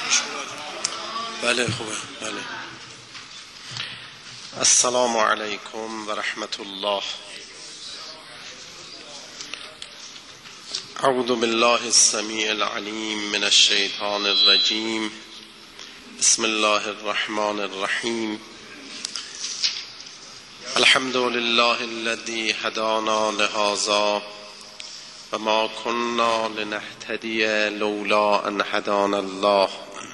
بله خوبه. بله. السلام علیکم و رحمت الله. اعوذ بالله السمیع العلیم من الشیطان الرجیم. بسم الله الرحمن الرحیم. الحمد لله الذي هدانا لهذا و ما كنا لنهتدی لولا ان هدانا الله.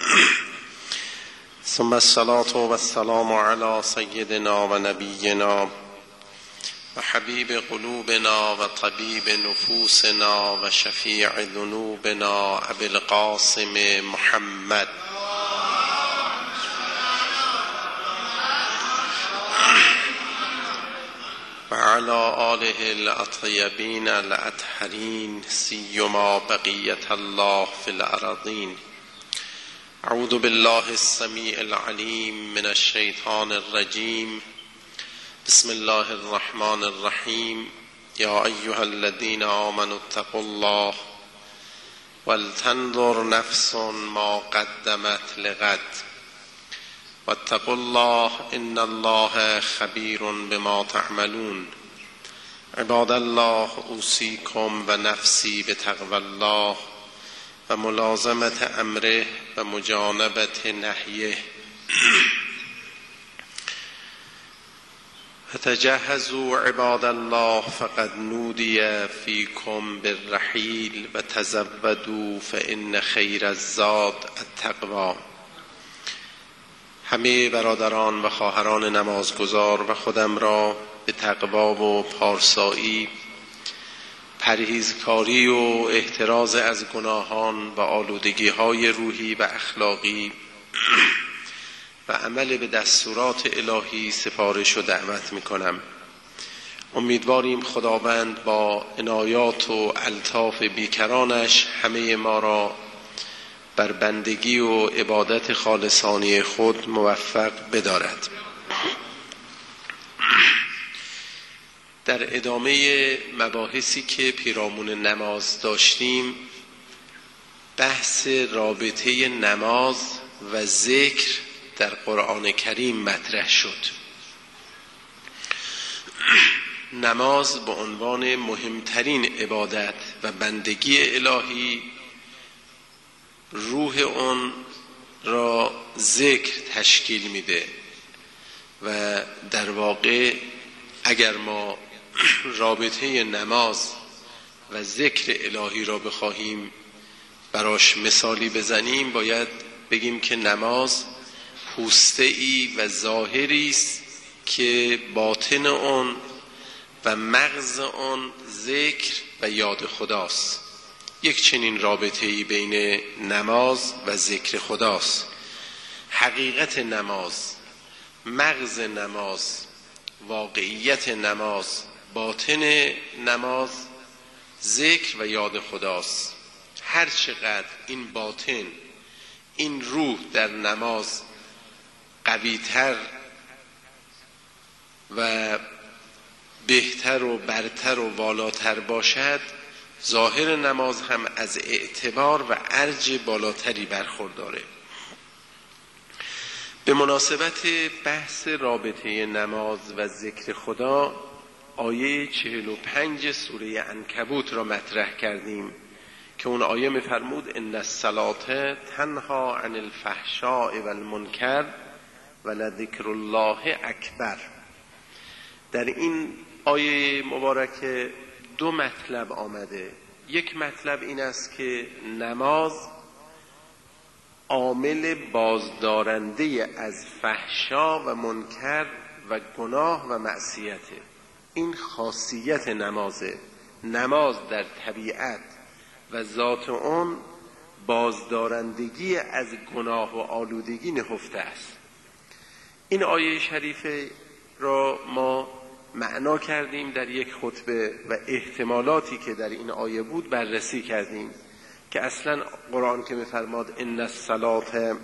ثم الصلاة والسلام على سيدنا ونبينا وحبيب قلوبنا وطبيب نفوسنا وشفيع ذنوبنا أبي القاسم محمد وعلى آله الأطيبين الأطهرين سيما بقية الله في الأرضين. اعوذ بالله السميع العليم من الشيطان الرجيم. بسم الله الرحمن الرحيم. يا أيها الذين آمنوا اتقوا الله ولتنظر نفس ما قدمت لغد واتقوا الله إن الله خبير بما تعملون. عباد الله أوصيكم ونفسي بتقوى الله و ملازمت امره و مجانبت نهیه. فتجهزوا عباد الله فقد نودي فيكم بالرحيل و تزودوا فإن خیر الزاد التقوى. همه برادران و خواهران نمازگزار و خودم را به تقوا و پارسایی، پرهیزکاری و احتراز از گناهان و آلودگی‌های روحی و اخلاقی و عمل به دستورات الهی سفارش و دعوت می‌کنم. امیدواریم خداوند با عنایات و الطاف بیکرانش همه ما را بر بندگی و عبادت خالصانه خود موفق بدارد. در ادامه مباحثی که پیرامون نماز داشتیم، بحث رابطه نماز و ذکر در قرآن کریم مطرح شد. نماز به عنوان مهمترین عبادت و بندگی الهی روح اون را ذکر تشکیل میده و در واقع اگر ما رابطه نماز و ذکر الهی را بخواهیم براش مثالی بزنیم، باید بگیم که نماز پوسته‌ای و ظاهری است که باطن اون و مغز اون ذکر و یاد خداست. یک چنین رابطه‌ای بین نماز و ذکر خداست. حقیقت نماز، مغز نماز، واقعیت نماز، باطن نماز ذکر و یاد خداست. هر چقدر این باطن، این روح در نماز قوی‌تر و بهتر و برتر و والاتر باشد، ظاهر نماز هم از اعتبار و ارج بالاتری برخورداره. به مناسبت بحث رابطه نماز و ذکر خدا، آیه 45 سوره عنکبوت را مطرح کردیم که اون آیه می‌فرمود ان الصلاة تنها عن الفحشاء والمنکر ولذکر الله اکبر. در این آیه مبارکه دو مطلب آمده. یک مطلب این است که نماز عامل بازدارنده از فحشا و منکر و گناه و معصیته. این خاصیت نمازه. نماز در طبیعت و ذات اون بازدارندگی از گناه و آلودگی نهفته است. این آیه شریفه را ما معنا کردیم در یک خطبه و احتمالاتی که در این آیه بود بررسی کردیم که اصلا قرآن که می‌فرماد ان الصلاة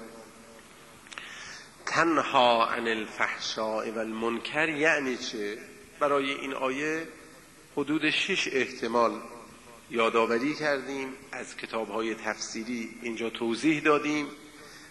تنها عن الفحشاء والمنکر یعنی چه؟ برای این آیه حدود 6 احتمال یادآوری کردیم، از کتاب‌های تفسیری اینجا توضیح دادیم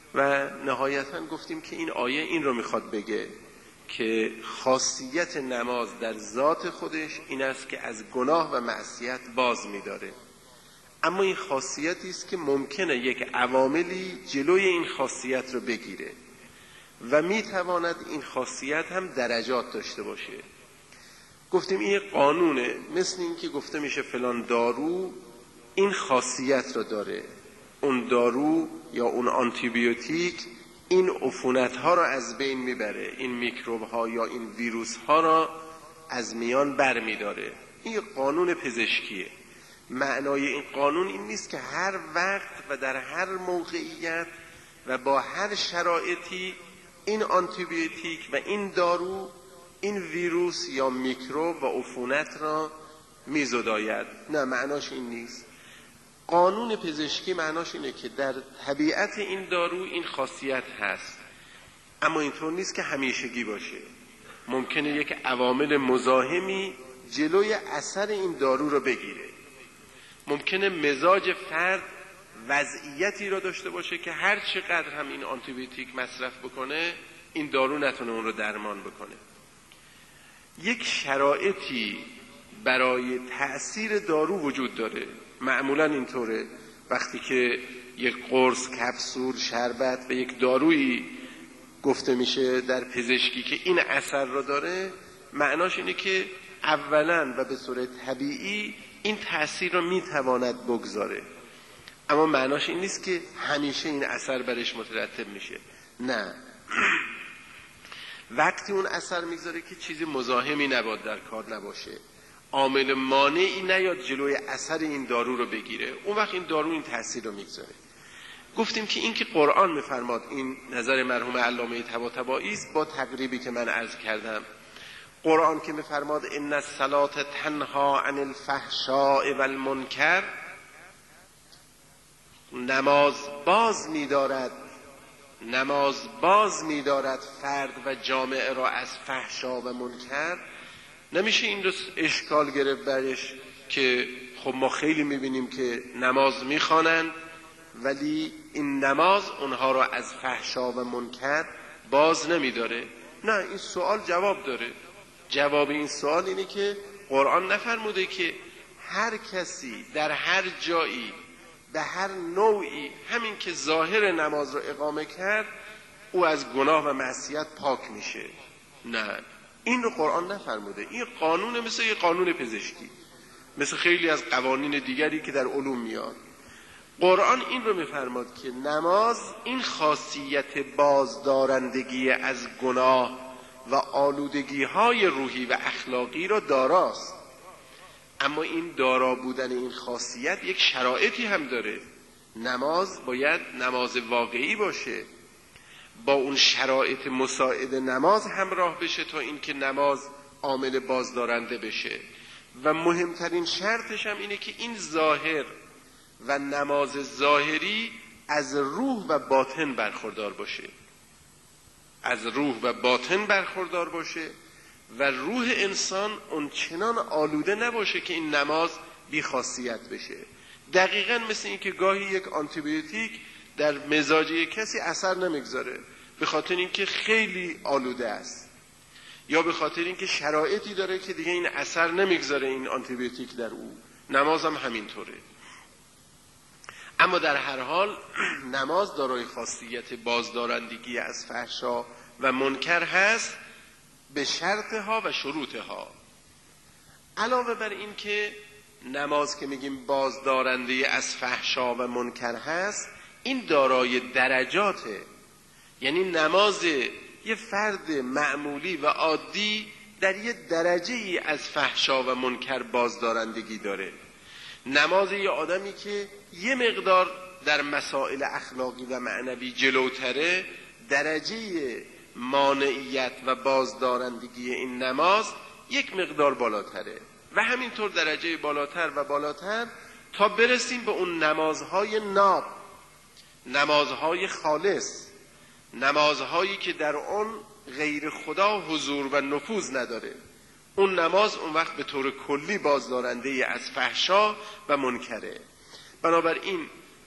و نهایتاً گفتیم که این آیه این رو میخواد بگه که خاصیت نماز در ذات خودش این است که از گناه و معصیت باز می‌داره. اما این خاصیتی است که ممکنه یک عواملی جلوی این خاصیت رو بگیره و میتواند این خاصیت هم درجات داشته باشه. گفتیم این قانونه، مثل این که گفته میشه فلان دارو این خاصیت رو داره، اون دارو یا اون آنتیبیوتیک این عفونت ها رو از بین میبره، این میکروب ها یا این ویروس ها رو از میان بر میداره. این قانون پزشکیه. معنای این قانون این نیست که هر وقت و در هر موقعیت و با هر شرایطی این آنتیبیوتیک و این دارو این ویروس یا میکروب و عفونت را میزداید. نه، معناش این نیست. قانون پزشکی معناش اینه که در طبیعت این دارو این خاصیت هست، اما اینطور نیست که همیشگی باشه. ممکنه یک عوامل مزاحمی جلوی اثر این دارو رو بگیره. ممکنه مزاج فرد وضعیتی را داشته باشه که هر چقدر هم این آنتیبیوتیک مصرف بکنه این دارو نتونه اون رو درمان بکنه. یک شرایطی برای تأثیر دارو وجود داره. معمولا اینطوره، وقتی که یک قرص، کپسول، شربت و یک دارویی گفته میشه در پزشکی که این اثر را داره، معناش اینه که اولا و به صورت طبیعی این تأثیر را میتواند بگذاره، اما معناش این نیست که همیشه این اثر برش مترتب میشه. نه، وقتی اون اثر میگذاره که چیزی مزاحمی نباید در کار نباشه، عامل مانعی نیاد جلوی اثر این دارو رو بگیره، اون وقت این دارو این تأثیر رو میگذاره. گفتیم که این که قرآن میفرماد، این نظر مرحوم علامه طباطبایی است با تقریبی که من عرض کردم. قرآن که میفرماد ان الصلاة تنها عن الفحشاء والمنکر، نماز باز می‌دارد فرد و جامعه را از فحشا و منکر. نمیشه این رو اشکال گرفت برش که خب ما خیلی می‌بینیم که نماز می‌خوانند ولی این نماز اونها را از فحشا و منکر باز نمی‌داره. نه، این سوال جواب داره. جواب این سوال اینه که قرآن نفرموده که هر کسی در هر جایی به هر نوعی همین که ظاهر نماز رو اقامه کرد او از گناه و معصیت پاک میشه. نه، این رو قرآن نفرموده. این قانون مثل یه قانون پزشکی، مثل خیلی از قوانین دیگری که در علوم میاد. قرآن این رو میفرماد که نماز این خاصیت بازدارندگی از گناه و آلودگی های روحی و اخلاقی را داراست، اما این دارا بودن این خاصیت یک شرایطی هم داره. نماز باید نماز واقعی باشه، با اون شرایط مساعد نماز همراه بشه تا اینکه نماز عامل بازدارنده بشه. و مهمترین شرطش هم اینه که این ظاهر و نماز ظاهری از روح و باطن برخوردار باشه، از روح و باطن برخوردار باشه و روح انسان اون چنان آلوده نباشه که این نماز بی خاصیت بشه. دقیقاً مثل این که گاهی یک آنتیبیوتیک در مزاج یک کسی اثر نمیگذاره به خاطر اینکه خیلی آلوده است، یا به خاطر اینکه شرایطی داره که دیگه این اثر نمیگذاره این آنتیبیوتیک در او. نماز هم همینطوره. اما در هر حال نماز دارای خاصیت بازدارندگی از فحشا و منکر هست به شرطها و شروطها. علاوه بر این که نماز که میگیم بازدارنده از فحشا و منکر هست، این دارای درجاته. یعنی نماز یه فرد معمولی و عادی در یه درجه ای از فحشا و منکر بازدارندگی داره. نماز یه آدمی که یه مقدار در مسائل اخلاقی و معنوی جلوتره، درجه مانعیت و بازدارندگی این نماز یک مقدار بالاتره و همینطور درجه بالاتر و بالاتر تا برسیم به اون نمازهای ناب، نمازهای خالص، نمازهایی که در اون غیر خدا حضور و نفوذ نداره. اون نماز اون وقت به طور کلی بازدارنده از فحشا و منکره. بنابراین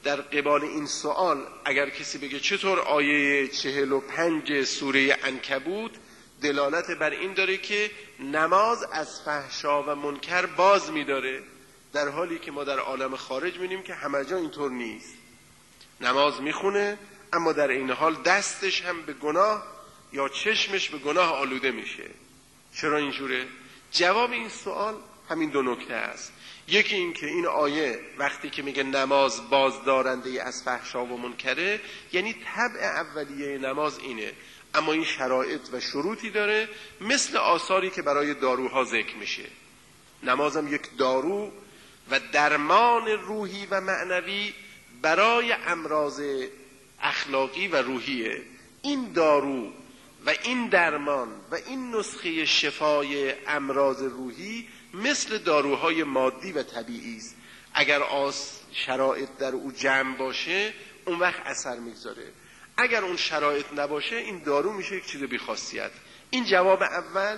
در قبال این سوال اگر کسی بگه چطور آیه 45 سوره عنکبوت دلالت بر این داره که نماز از فحشا و منکر باز می‌داره، در حالی که ما در عالم خارج می‌بینیم که همه جا اینطور نیست. نماز میخونه اما در این حال دستش هم به گناه یا چشمش به گناه آلوده میشه. چرا اینجوره؟ جواب این سوال همین دو نکته است. یکی این که این آیه وقتی که میگه نماز بازدارنده از فحشا و منکره، یعنی طبع اولیه نماز اینه، اما این شرایط و شروطی داره، مثل آثاری که برای داروها ذکر میشه. نمازم یک دارو و درمان روحی و معنوی برای امراض اخلاقی و روحیه. این دارو و این درمان و این نسخه شفای امراض روحی مثل داروهای مادی و طبیعی است. اگر شرایط در او جمع باشه اون وقت اثر میگذاره، اگر اون شرایط نباشه این دارو میشه یک چیز بی‌خاصیت. این جواب اول.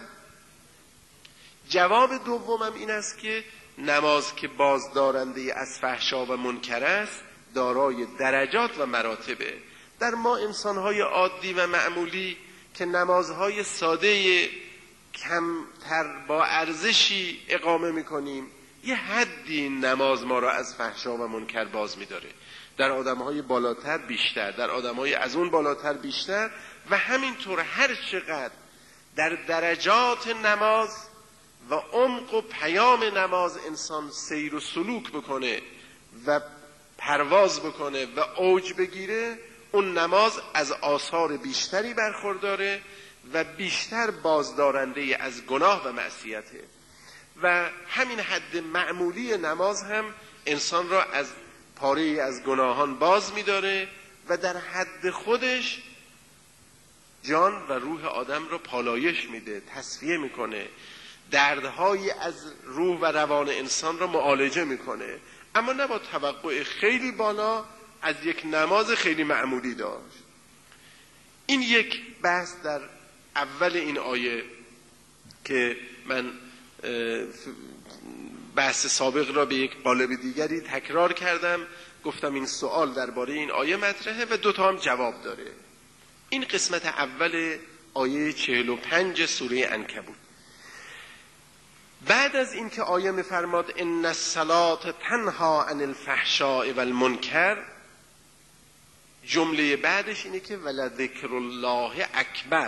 جواب دومم این است که نماز که بازدارنده از فحشا و منکر است دارای درجات و مراتبه. در ما انسان‌های عادی و معمولی که نمازهای ساده کمتر با ارزشی اقامه میکنیم، یه حدی نماز ما را از فحشا و منکر باز می‌داره. در آدم‌های بالاتر بیشتر، در آدم‌های از اون بالاتر بیشتر، و همینطور هر چقدر در درجات نماز و عمق و پیام نماز انسان سیر و سلوک بکنه و پرواز بکنه و اوج بگیره، اون نماز از آثار بیشتری برخورداره و بیشتر بازدارنده از گناه و معصیته. و همین حد معمولی نماز هم انسان را از پاره از گناهان باز می‌داره و در حد خودش جان و روح آدم را پالایش میده، تصفیه میکنه، دردهایی از روح و روان انسان را معالجه میکنه، اما نه با توقع خیلی بالا از یک نماز خیلی معمولی داشت. این یک بحث در اول این آیه که من بحث سابق را به یک قالب دیگری تکرار کردم، گفتم این سوال درباره این آیه مطرحه و دوتا هم جواب داره. این قسمت اول آیه 45 سوره عنکبوت. بعد از این که آیه می‌فرماد ان الصلاة تنها عن الفحشاء والمنکر، جمله بعدش اینه که ولذکر الله اکبر،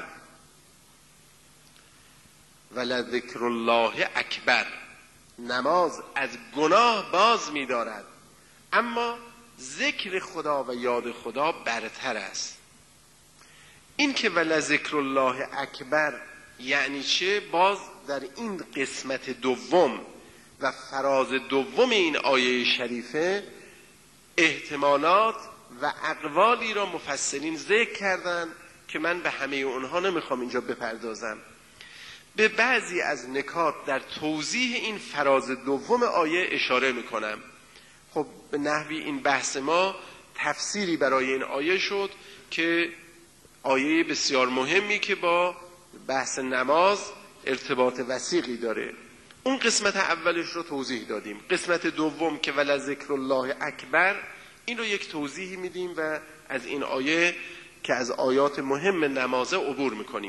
ولذکر الله اکبر. نماز از گناه باز می‌دارد، اما ذکر خدا و یاد خدا برتر است. این که ولذکر الله اکبر یعنی چه؟ باز در این قسمت دوم و فراز دوم این آیه شریفه احتمالات و اقوالی را مفسرین ذکر کردن که من به همه اونها نمیخوام اینجا بپردازم. به بعضی از نکات در توضیح این فراز دوم آیه اشاره میکنم. خب به نحوی این بحث ما تفسیری برای این آیه شد که آیه بسیار مهمی که با بحث نماز ارتباط وثیقی داره. اون قسمت اولش رو توضیح دادیم. قسمت دوم که ولذکر الله اکبر، این رو یک توضیحی میدیم و از این آیه که از آیات مهم نمازه عبور میکنیم.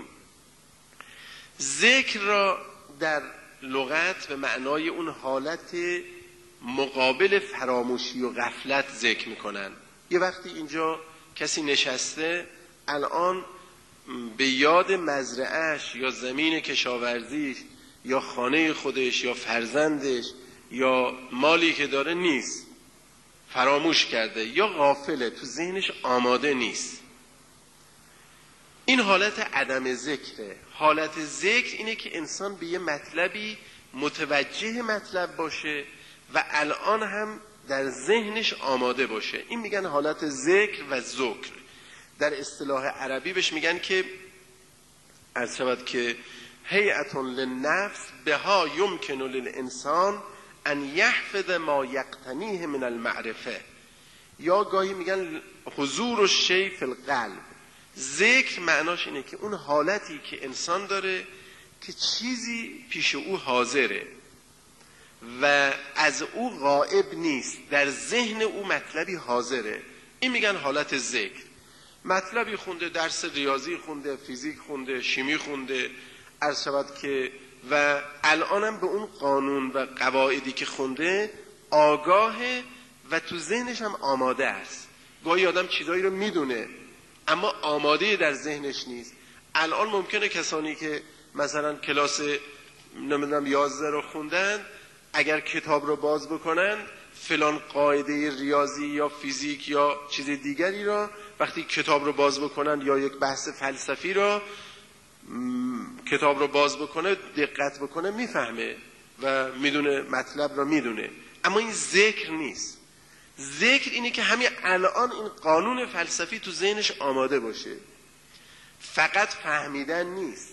ذکر را در لغت به معنای اون حالت مقابل فراموشی و غفلت ذکر میکنن. یه وقتی اینجا کسی نشسته الان به یاد مزرعهش یا زمین کشاورزیش یا خانه خودش یا فرزندش یا مالی که داره نیست، فراموش کرده یا غافله، تو ذهنش آماده نیست. این حالت عدم ذکره. حالت ذکر اینه که انسان به یه مطلبی متوجه مطلب باشه و الان هم در ذهنش آماده باشه. این میگن حالت ذکر و ذکر. در اصطلاح عربی بهش میگن که عرض شود که هیئة للنفس بها یمکن للانسان ان یحفظ ما یقتنیه من المعرفه، یا گاهی میگن حضور الشیء فی القلب. ذکر معناش اینه که اون حالتی که انسان داره که چیزی پیش او حاضره و از او غائب نیست، در ذهن او مطلبی حاضره. این میگن حالت ذکر. مطلبی خونده، درس ریاضی خونده، فیزیک خونده، شیمی خونده، عرض شود که و الانم به اون قانون و قواعدی که خونده آگاهه و تو ذهنش هم آماده است. گاهی آدم چیزایی رو میدونه اما آماده در ذهنش نیست. الان ممکنه کسانی که مثلا کلاس نمیدونم 11 رو خوندن اگر کتاب رو باز بکنن فلان قاعده ریاضی یا فیزیک یا چیز دیگری را وقتی کتاب رو باز بکنن یا یک بحث فلسفی را کتاب رو باز بکنه دقت بکنه میفهمه و میدونه مطلب را میدونه. اما این ذکر نیست. ذکر اینه که همین الان این قانون فلسفی تو ذهنش آماده باشه. فقط فهمیدن نیست.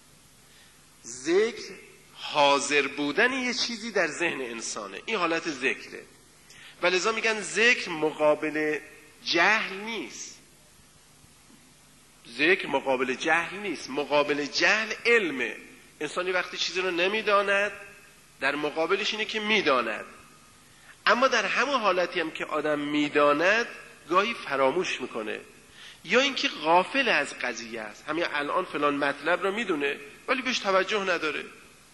ذکر حاضر بودن یه چیزی در ذهن انسانه. این حالت ذکره. ولذا میگن ذکر مقابل جهل نیست. ذکر مقابل جهل نیست. مقابل جهل علمه. انسانی وقتی چیزی رو نمیداند در مقابلش اینه که میداند. اما در همون حالتی هم که آدم میداند گاهی فراموش میکنه یا اینکه غافل از قضیه است. همین الان فلان مطلب رو میدونه ولی بهش توجه نداره.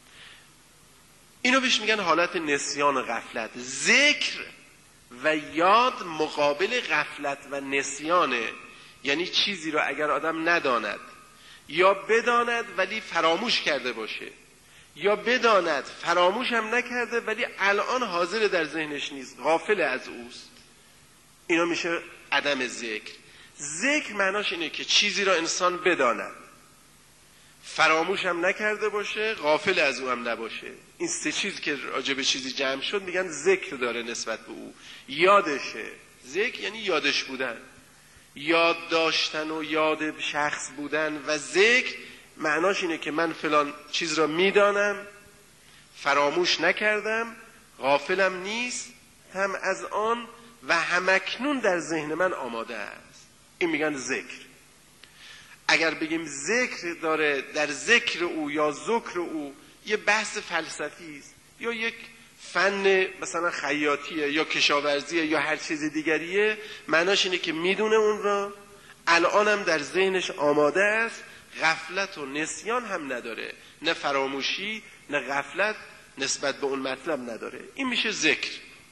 اینو بهش میگن حالت نسیان و غفلت. ذکر و یاد مقابل غفلت و نسیانه. یعنی چیزی رو اگر آدم نداند یا بداند ولی فراموش کرده باشه یا بداند فراموش هم نکرده ولی الان حاضر در ذهنش نیست، غافل از اوست، اینا میشه عدم ذکر. ذکر معناش اینه که چیزی را انسان بداند، فراموش هم نکرده باشه، غافل از او هم نباشه. این سه چیز که راجع به چیزی جمع شد میگن ذکر داره نسبت به او. یادشه. ذکر یعنی یادش بودن، یاد داشتن و یاد شخص بودن. و ذکر معناش اینه که من فلان چیز را میدانم، فراموش نکردم، غافلم نیست هم از آن و همکنون در ذهن من آماده است. این میگن ذکر. اگر بگیم ذکر داره در ذکر او یا ذکر او یه بحث فلسفی است یا یک فن مثلا خیاطیه یا کشاورزیه یا هر چیز دیگریه، معناش اینه که میدونه اون را، الانم در ذهنش آماده است، غفلت و نسیان هم نداره، نه فراموشی نه غفلت نسبت به اون مطلب نداره. این میشه ذکر.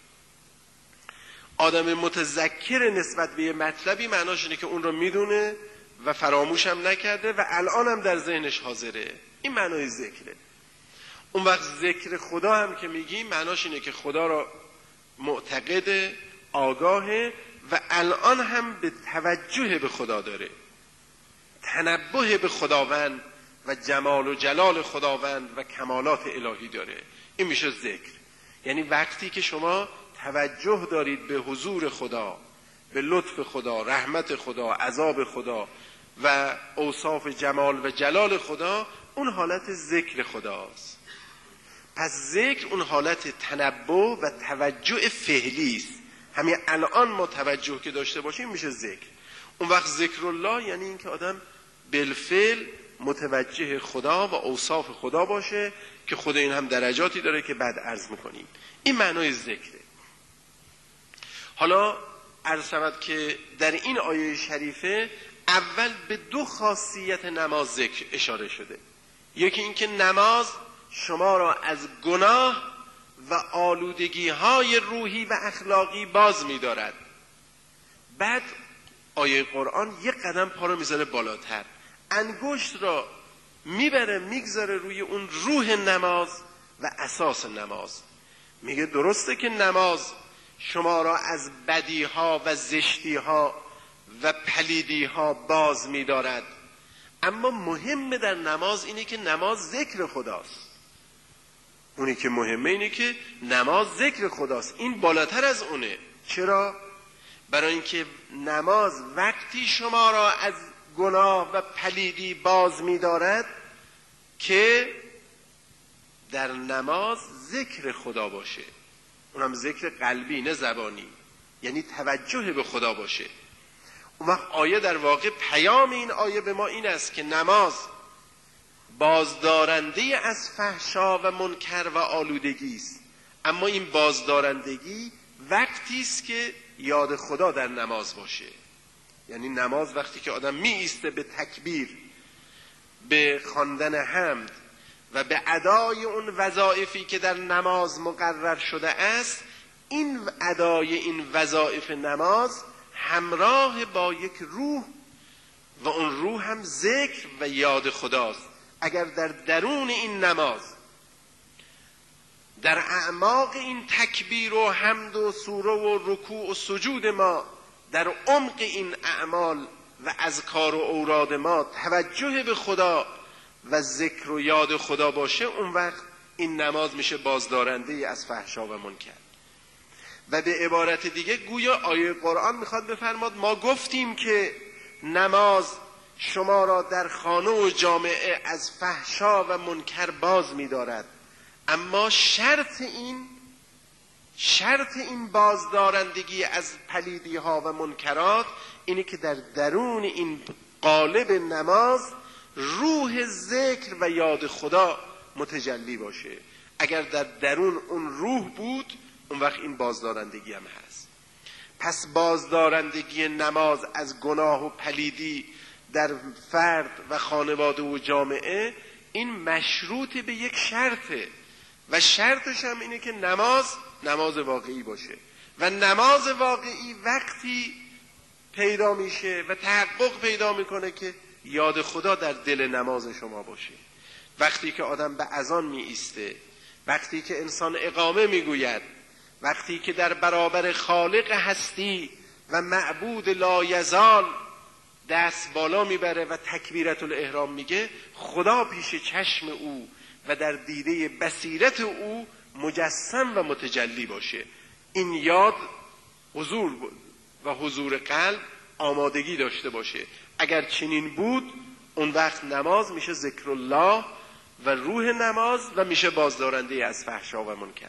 آدم متذکر نسبت به یه مطلبی معناش اینه که اون رو میدونه و فراموش هم نکرده و الانم در ذهنش حاضره. این معنای ذکره. اون وقت ذکر خدا هم که میگیم معناش اینه که خدا را معتقد، آگاهه و الان هم به توجه به خدا داره، تنبه به خداوند و جمال و جلال خداوند و کمالات الهی داره. این میشه ذکر. یعنی وقتی که شما توجه دارید به حضور خدا، به لطف خدا، رحمت خدا، عذاب خدا و اوصاف جمال و جلال خدا، اون حالت ذکر خداست. پس ذکر اون حالت تنبه و توجه فعلی است. همین الان ما توجه که داشته باشیم میشه ذکر. اون وقت ذکر الله یعنی این که آدم بالفعل متوجه خدا و اوصاف خدا باشه که خود این هم درجاتی داره که بعد عرض میکنیم. این معنای ذکره. حالا عرض شود که در این آیه شریفه اول به دو خاصیت نماز ذکر اشاره شده. یکی این که نماز شما را از گناه و آلودگی های روحی و اخلاقی باز می دارد. بعد آیه قرآن یک قدم پا رو میذاره بالاتر، انگشت را میبره میگذاره روی اون روح نماز و اساس نماز. میگه درسته که نماز شما را از بدی ها و زشتی ها و پلیدی ها باز میدارد، اما مهم در نماز اینه که نماز ذکر خداست. اونی که مهمه اینه که نماز ذکر خداست. این بالاتر از اونه. چرا؟ برای اینکه نماز وقتی شما را از گناه و پلیدی باز می‌دارد که در نماز ذکر خدا باشه، اونم ذکر قلبی نه زبانی، یعنی توجه به خدا باشه. اون وقت آیه در واقع پیام این آیه به ما این است که نماز بازدارنده از فحشا و منکر و آلودگی است. اما این بازدارندگی وقتی است که یاد خدا در نماز باشه. یعنی نماز وقتی که آدم می ایسته به تکبیر، به خواندن حمد و به ادای اون وظایفی که در نماز مقرر شده است، این ادای این وظایف نماز همراه با یک روح و اون روح هم ذکر و یاد خداست. اگر در درون این نماز، در اعماق این تکبیر و حمد و سوره و رکوع و سجود ما، در عمق این اعمال و اذکار و اوراد ما توجه به خدا و ذکر و یاد خدا باشه، اون وقت این نماز میشه بازدارنده از فحشا و منکر. و به عبارت دیگه گویا آیه قرآن میخواد بفرماد ما گفتیم که نماز شما را در خانه و جامعه از فحشا و منکر باز می‌دارد، اما شرط این بازدارندگی از پلیدی ها و منکرات اینه که در درون این قالب نماز روح ذکر و یاد خدا متجلی باشه. اگر در درون اون روح بود، اون وقت این بازدارندگی هم هست. پس بازدارندگی نماز از گناه و پلیدی در فرد و خانواده و جامعه، این مشروط به یک شرطه و شرطش هم اینه که نماز واقعی باشه. و نماز واقعی وقتی پیدا میشه و تحقق پیدا میکنه که یاد خدا در دل نماز شما باشه. وقتی که آدم به اذان می ایسته، وقتی که انسان اقامه میگوید، وقتی که در برابر خالق هستی و معبود لایزال دست بالا میبره و تکبیرت الاحرام میگه، خدا پیش چشم او و در دیده بصیرت او مجسم و متجلی باشه. این یاد حضور و حضور قلب آمادگی داشته باشه. اگر چنین بود، اون وقت نماز میشه ذکر الله و روح نماز و میشه بازدارنده از فحشا و منکر.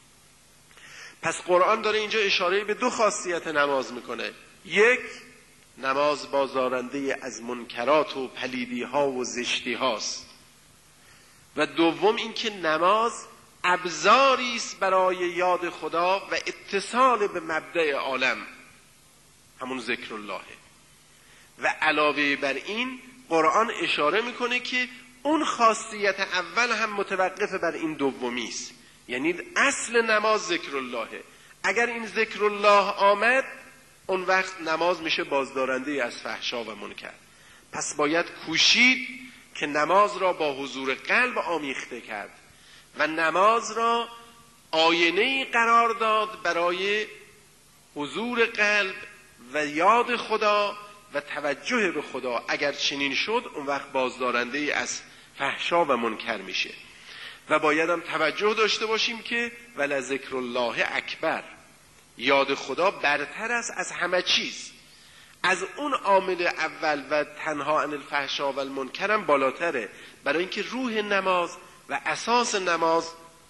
پس قرآن داره اینجا اشاره به دو خاصیت نماز میکنه. یک، نماز بازدارنده از منکرات و پلیدی ها و زشتی هاست، و دوم این که نماز ابزاری است برای یاد خدا و اتصال به مبدأ عالم، همون ذکر اللهه. و علاوه بر این قرآن اشاره میکنه که اون خاصیت اول هم متوقف بر این دومی است. یعنی اصل نماز ذکر اللهه. اگر این ذکر الله آمد، اون وقت نماز میشه بازدارنده از فحشا و منکر. پس باید کوشید که نماز را با حضور قلب آمیخته کرد و نماز را آینه‌ای قرار داد برای حضور قلب و یاد خدا و توجه به خدا. اگر چنین شد، اون وقت بازدارنده از فحشا و منکر میشه. و باید هم توجه داشته باشیم که ولذکر الله اکبر، یاد خدا برتر است از همه چیز. از اون عامل اول و تنها عن الفحشا و المنکر هم بالاتره، برای اینکه روح نماز و اساس نماز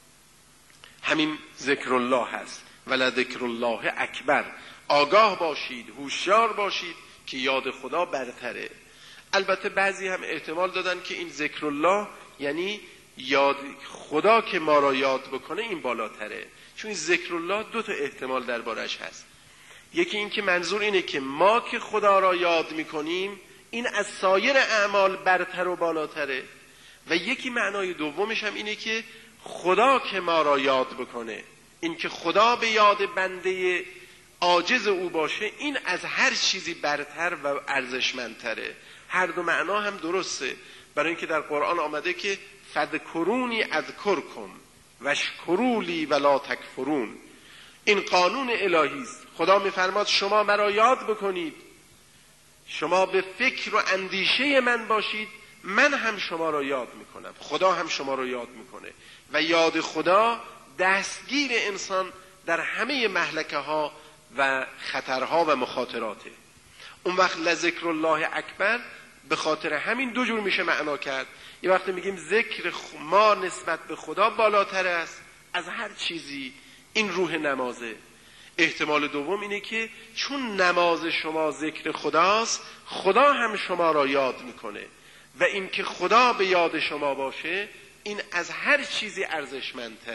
همین ذکر الله هست. ولذکر الله اکبر، آگاه باشید، هوشیار باشید که یاد خدا برتره. البته بعضی هم احتمال دادن که این ذکر الله یعنی یاد خدا که ما را یاد بکنه، این بالاتره. چون ذکر الله دو تا احتمال دربارش هست. یکی این که منظور اینه که ما که خدا را یاد میکنیم، این از سایر اعمال برتر و بالاتره. و یکی معنای دومش هم اینه که خدا که ما را یاد بکنه، این که خدا به یاد بنده عاجز او باشه، این از هر چیزی برتر و ارزشمندتره. هر دو معنا هم درسته، برای اینکه در قرآن آمده که فذکرونی اذکرکم واشکروا لی ولا تکفرون. این قانون الهی است. خدا میفرماد شما مرا یاد بکنید، شما به فکر و اندیشه من باشید، من هم شما را یاد میکنم. خدا هم شما را یاد میکنه و یاد خدا دستگیر انسان در همه مهلکه ها و خطرها و مخاطراته. اون وقت لذکر الله اکبر به خاطر همین دو جور میشه معنا کرد. یه وقت میگیم ذکر ما نسبت به خدا بالاتر است از هر چیزی، این روح نمازه. احتمال دوم اینه که چون نماز شما ذکر خداست، خدا هم شما را یاد میکنه و این که خدا به یاد شما باشه، این از هر چیزی ارزشمندتره.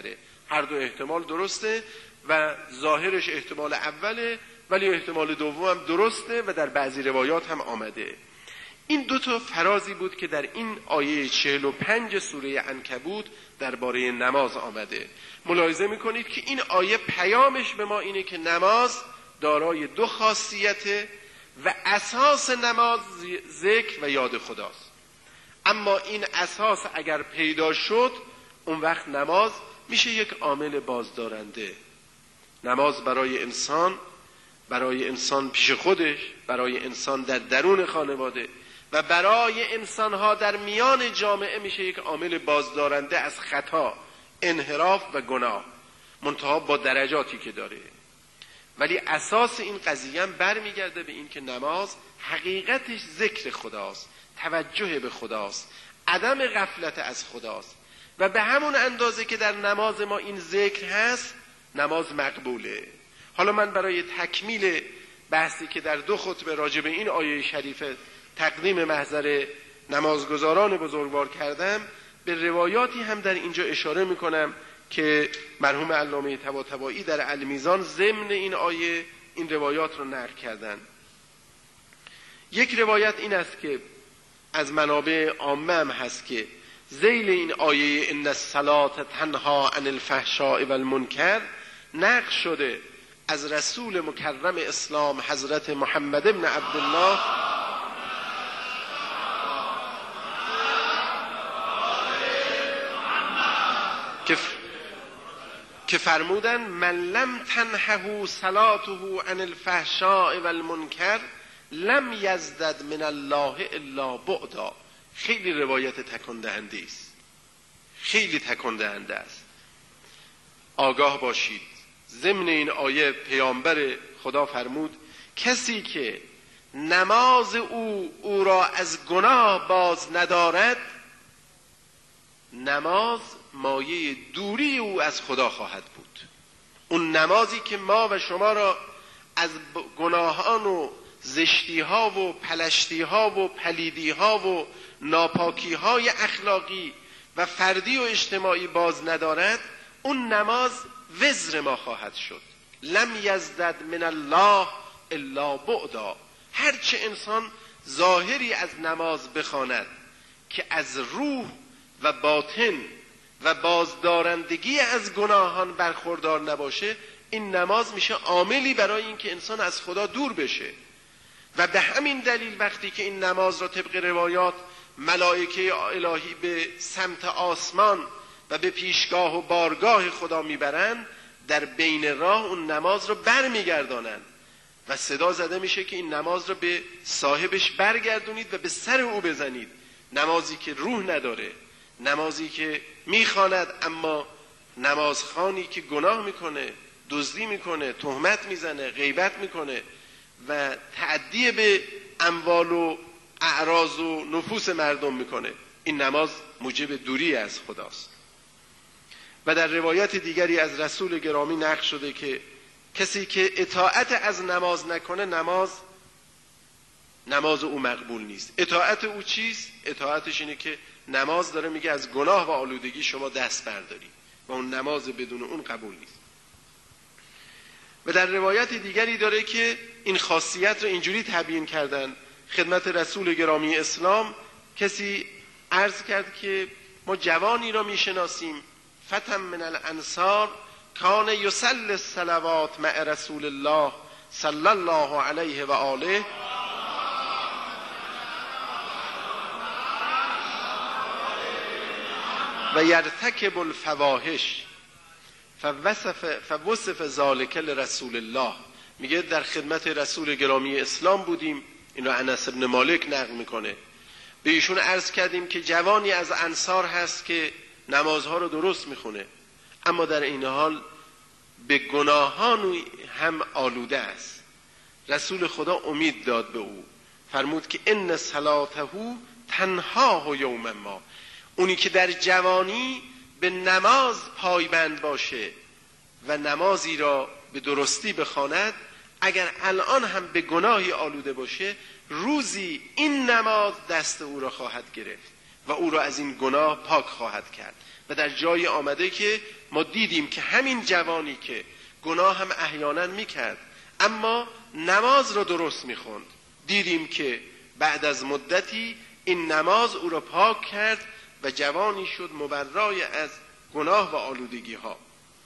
هر دو احتمال درسته و ظاهرش احتمال اوله، ولی احتمال دوم هم درسته و در بعضی روایات هم آمده. این دو تا فرازی بود که در این آیه 45 سوره عنکبوت درباره نماز آمده. ملاحظه میکنید که این آیه پیامش به ما اینه که نماز دارای دو خاصیته و اساس نماز ذکر و یاد خداست. اما این اساس اگر پیدا شد، اون وقت نماز میشه یک عامل بازدارنده. نماز برای انسان پیش خودش، برای انسان در درون خانواده و برای انسانها در میان جامعه میشه یک عامل بازدارنده از خطا، انحراف و گناه، منتها با درجاتی که داره. ولی اساس این قضیه هم برمیگرده به این که نماز حقیقتش ذکر خداست، توجه به خداست، عدم غفلت از خداست و به همون اندازه که در نماز ما این ذکر هست، نماز مقبوله. حالا من برای تکمیل بحثی که در 2 خطبه راجع به این آیه شریفه تقدیم محضر نمازگزاران بزرگوار کردم، به روایاتی هم در اینجا اشاره میکنم که مرحوم علامه طباطبایی در المیزان ضمن این آیه این روایات رو نقل کردن. یک روایت این است که از منابع عامه هم هست که ذیل این آیه ان الصلاة تنها عن الفحشاء والمنکر نقل شده از رسول مکرم اسلام حضرت محمد ابن عبدالله که فرمودن من لم تنهه صلاته عن الفحشاء والمنکر لم یزدد من الله الا بعدا. خیلی روایت تکان دهنده است، خیلی تکان دهنده است. آگاه باشید، ضمن این آیه پیامبر خدا فرمود کسی که نماز او را از گناه باز ندارد، نماز مایه دوری او از خدا خواهد بود. اون نمازی که ما و شما را از گناهان و زشتی‌ها و پلشتی‌ها و پلیدی‌ها و ناپاکی‌های اخلاقی و فردی و اجتماعی باز ندارد، اون نماز وزر ما خواهد شد. لم یزدد من الله الا بعدا. هرچه انسان ظاهری از نماز بخواند که از روح و باطن و بازدارندگی از گناهان برخوردار نباشه، این نماز میشه عاملی برای اینکه انسان از خدا دور بشه. و به همین دلیل وقتی که این نماز را طبق روایات ملائکه الهی به سمت آسمان و به پیشگاه و بارگاه خدا میبرند، در بین راه اون نماز را برمیگردانند و صدا زده میشه که این نماز را به صاحبش برگردونید و به سر او بزنید. نمازی که روح نداره، نمازی که میخواند اما نمازخوانی که گناه میکنه، دزدی میکنه، تهمت میزنه، غیبت میکنه و تعدی به اموال و اعراض و نفوس مردم میکنه، این نماز موجب دوری از خداست. و در روایت دیگری از رسول گرامی نقل شده که کسی که اطاعت از نماز نکنه، نماز او مقبول نیست. اطاعت او چیست؟ اطاعتش اینه که نماز داره میگه از گناه و آلودگی شما دست برداری و اون نماز بدون اون قبول نیست. و در روایت دیگری داره که این خاصیت رو اینجوری تبیین کردن خدمت رسول گرامی اسلام. کسی عرض کرد که ما جوانی را میشناسیم، فتى من الانصار کان یصلی الصلوات مع رسول الله صلی الله علیه و آله و یرتکب الفواحش فوصف ذالک لرسول الله. میگه در خدمت رسول گرامی اسلام بودیم، اینو انس بن مالک نقل میکنه، به ایشون عرض کردیم که جوانی از انصار هست که نمازها رو درست میخونه اما در این حال به گناهان هم آلوده است. رسول خدا امید داد به او، فرمود که ان صلاته تنهاه یوم ما. اونی که در جوانی به نماز پایبند باشه و نمازی را به درستی بخواند، اگر الان هم به گناهی آلوده باشه، روزی این نماز دست او را خواهد گرفت و او را از این گناه پاک خواهد کرد. و در جای آمده که ما دیدیم که همین جوانی که گناه هم احیانا میکرد اما نماز را درست میخوند، دیدیم که بعد از مدتی این نماز او را پاک کرد و جوانی شد مبرای از گناه و آلودگی ها.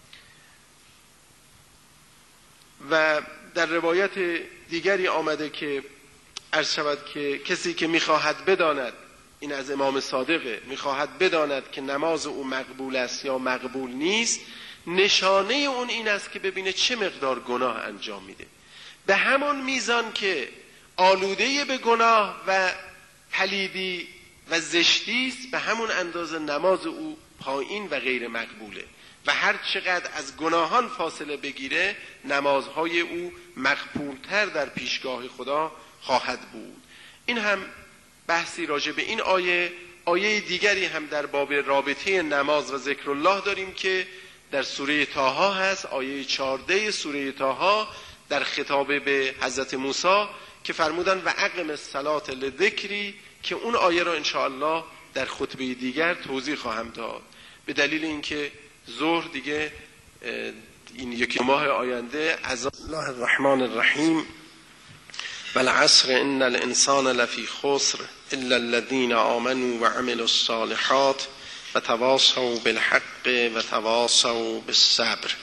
و در روایت دیگری آمده که عرض شود که کسی که میخواهد بداند، این از امام صادقه، میخواهد بداند که نماز او مقبول است یا مقبول نیست، نشانه اون این است که ببینه چه مقدار گناه انجام میده. به همون میزان که آلوده به گناه و پلیدی و زشتی است، به همون اندازه نماز او پایین و غیر مقبوله و هر چقدر از گناهان فاصله بگیره نمازهای او مقبولتر در پیشگاه خدا خواهد بود. این هم بحثی راجع به این آیه دیگری هم در باب رابطه نماز و ذکر الله داریم که در سوره طه هست، آیه 14 سوره طه، در خطاب به حضرت موسی که فرمودن و اقم الصلاة لذکری، که اون آیه را انشاءالله در خطبه دیگر توضیح خواهم داد، به دلیل اینکه ظهر دیگه این یکی ماه آینده. از الله الرحمن الرحیم والعصر ان الانسان لفی خسر الا الذين آمنوا وعملوا الصالحات وتواصوا بالحق وتواصوا بالصبر.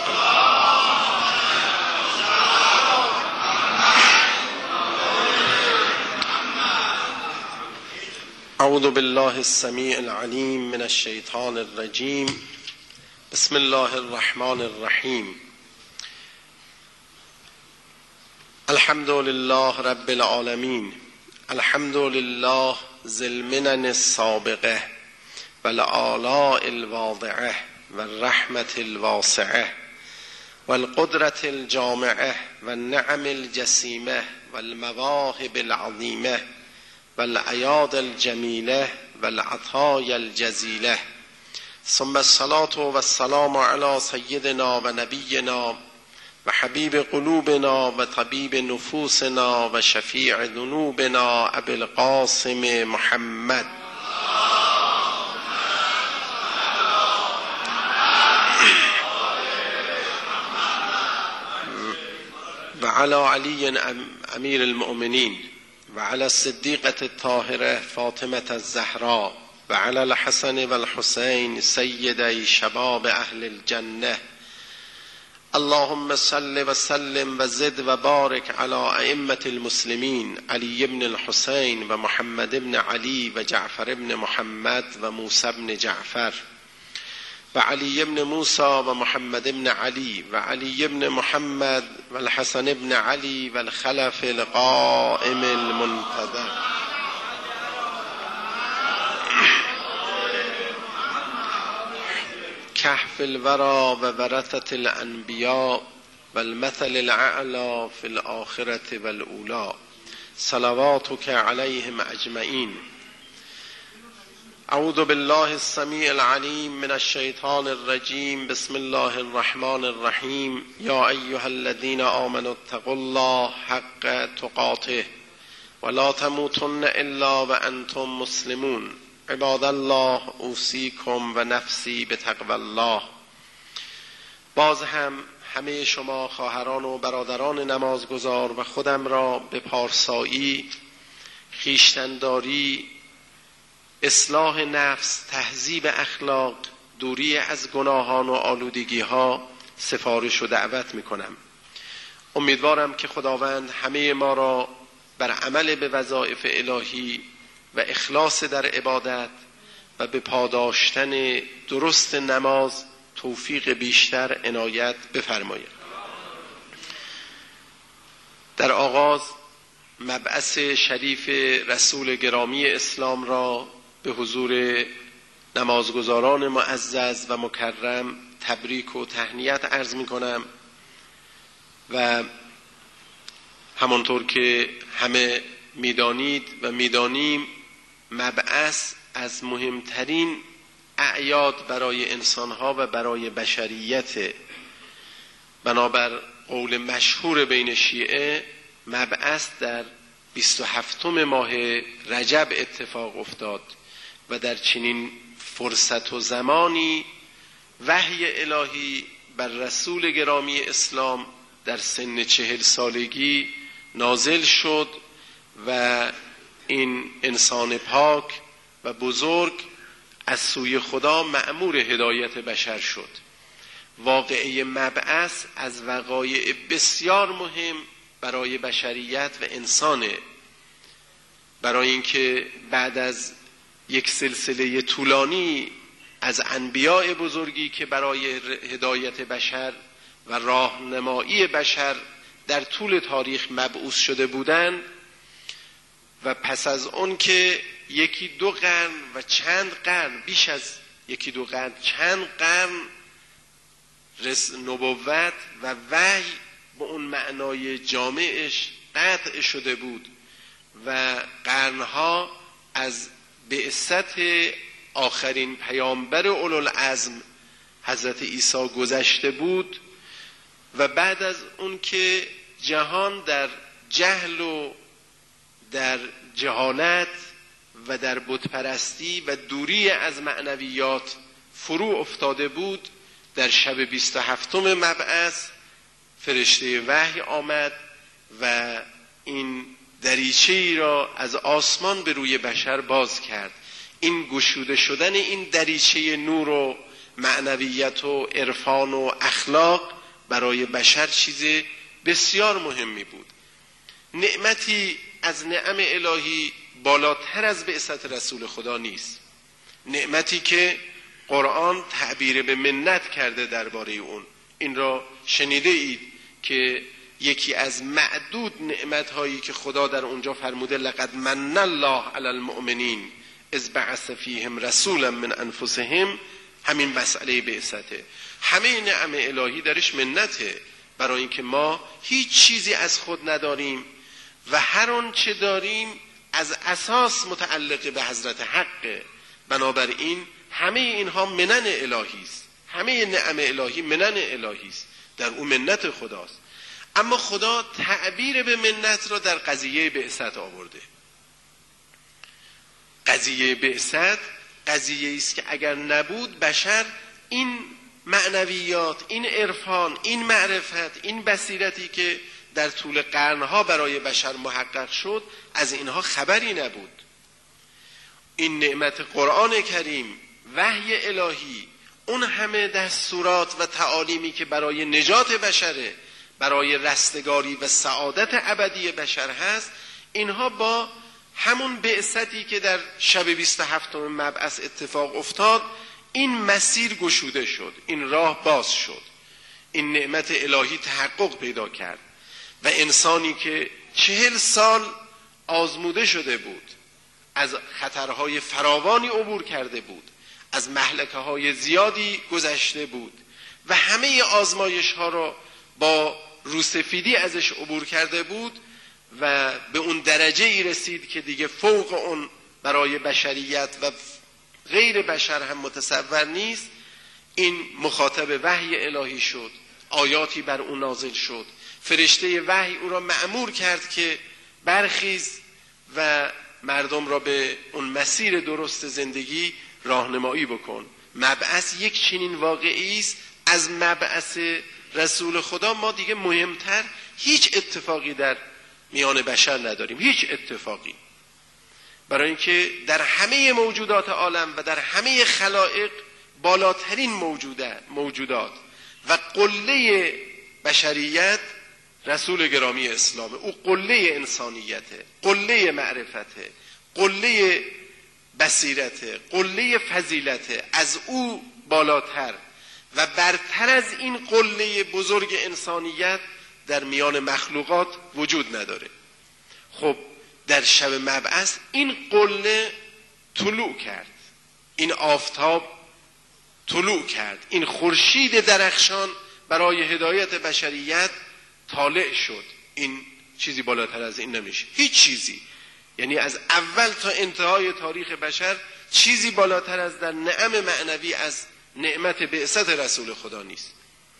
اعوذ بالله السمیع العلیم من الشیطان الرجیم. بسم الله الرحمن الرحیم. الحمد لله رب العالمین. الحمد لله ذی المنن السابقه والآلاء الواضعه والرحمة الواسعه والقدرة الجامعه والنعم الجسیمه والمواهب العظیمه والعیاد الجمیله والعطایا الجزیله، ثم الصلاة والسلام علی سیدنا و نبینا و حبیب قلوبنا و طبیب نفوسنا و شفیع ذنوبنا ابی القاسم محمد و علی علی امیر المؤمنین و علی الصدیقة الطاهرة فاطمة الزهراء و علی الحسن و الحسین سیدی شباب اهل الجنه. اللهم صل و سلم و زد و بارک علی ائمة المسلمین علی بن الحسین و محمد بن علی و جعفر بن محمد و موسی بن جعفر و علی بن موسی و محمد بن علی و علی بن محمد و الحسن بن علی و الخلف القائم المنتظر. کهف الورى و ورثة الانبیاء و المثل الاعلی فی الاخرة والاولی، صلواتک علیهم اجمعین. اعوذ بالله السمیع العلیم من الشیطان الرجیم. بسم الله الرحمن الرحیم. یا ایها الذین آمنوا اتقوا الله حق تقاته ولا تموتن الا وانتم مسلمون. عباد الله اوصیکم و نفسی بتقوی الله. باز هم همه شما خواهران و برادران نمازگزار و خودم را به پارسایی، خویشتن‌داری، اصلاح نفس، تهذیب اخلاق، دوری از گناهان و آلودگی ها سفارش و دعوت می کنم. امیدوارم که خداوند همه ما را بر عمل به وظایف الهی و اخلاص در عبادت و به پاداشتن درست نماز توفیق بیشتر عنایت بفرماید. در آغاز مبعث شریف رسول گرامی اسلام را به حضور نمازگزاران معزز و مکرم تبریک و تهنیت عرض می کنم و همانطور که همه میدانید و میدانیم مبعث از مهمترین اعیاد برای انسانها و برای بشریت. بنابر قول مشهور بین شیعه مبعث در 27 ماه رجب اتفاق افتاد و در چنین فرصت و زمانی وحی الهی بر رسول گرامی اسلام در سن 40 سالگی نازل شد و این انسان پاک و بزرگ از سوی خدا مأمور هدایت بشر شد. واقعه مبعث از وقایع بسیار مهم برای بشریت و انسانه، برای اینکه بعد از یک سلسله طولانی از انبیاء بزرگی که برای هدایت بشر و راهنمایی بشر در طول تاریخ مبعوث شده بودند و پس از اون که یکی دو قرن و چند قرن، بیش از یکی دو قرن، چند قرن نبوت و وحی به اون معنای جامعش قطع شده بود و قرنها از بعثت آخرین پیامبر اولوالعزم حضرت عیسی گذشته بود و بعد از اون که جهان در جهل و در جهالت و در بتپرستی و دوری از معنویات فرو افتاده بود، در شب 27 مبعث فرشته وحی آمد و این دریچه‌ای را از آسمان به روی بشر باز کرد. این گشوده شدن این دریچه نور و معنویت و عرفان و اخلاق برای بشر چیز بسیار مهمی بود. نعمتی از نعم الهی بالاتر از بعثت رسول خدا نیست. نعمتی که قرآن تعبیر به منت کرده درباره اون. این را شنیده اید که یکی از معدود نعمت‌هایی که خدا در اونجا فرموده لقد من الله علی المؤمنین اذ بعث فیهم رسولا من انفسهم، همین مسئله بعثته. همه نعم الهی درش منته، برای اینکه ما هیچ چیزی از خود نداریم و هر آن چه داریم از اساس متعلق به حضرت حقه. بنابراین همه اینها منن الهی است، همه نعم الهی منن الهی است، در اون منت خداست. اما خدا تعبیر به منت را در قضیه بعثت آورده. قضیه بعثت قضیه است که اگر نبود بشر این معنویات، این عرفان، این معرفت، این بصیرتی که در طول قرنها برای بشر محقق شد، از اینها خبری نبود. این نعمت قرآن کریم، وحی الهی، اون همه دستورات و تعالیمی که برای نجات بشره، برای رستگاری و سعادت ابدی بشر هست، اینها با همون بعثتی که در شب 27 مبعث اتفاق افتاد، این مسیر گشوده شد، این راه باز شد، این نعمت الهی تحقق پیدا کرد و انسانی که 40 سال آزموده شده بود، از خطرهای فراوانی عبور کرده بود، از مهلکه‌های زیادی گذشته بود و همه آزمایش ها را با روسفیدی ازش عبور کرده بود و به اون درجه ای رسید که دیگه فوق اون برای بشریت و غیر بشر هم متصور نیست. این مخاطب وحی الهی شد، آیاتی بر اون نازل شد، فرشته وحی او را مأمور کرد که برخیز و مردم را به اون مسیر درست زندگی راهنمایی بکن. مبعث یک چنین واقعی است. از مبعث رسول خدا ما دیگه مهمتر هیچ اتفاقی در میان بشر نداریم، هیچ اتفاقی، برای اینکه در همه موجودات عالم و در همه خلائق بالاترین موجودات و قله بشریت رسول گرامی اسلامه. او قله انسانیته، قله معرفته، قله بصیرته، قله فضیلته. از او بالاتر و برتر از این قله بزرگ انسانیت در میان مخلوقات وجود نداره. خب در شب مبعث این قله طلوع کرد، این آفتاب طلوع کرد، این خورشید درخشان برای هدایت بشریت طالع شد. این چیزی بالاتر از این نمیشه، هیچ چیزی. یعنی از اول تا انتهای تاریخ بشر چیزی بالاتر از در نعم معنوی از نعمت بعثت رسول خدا نیست.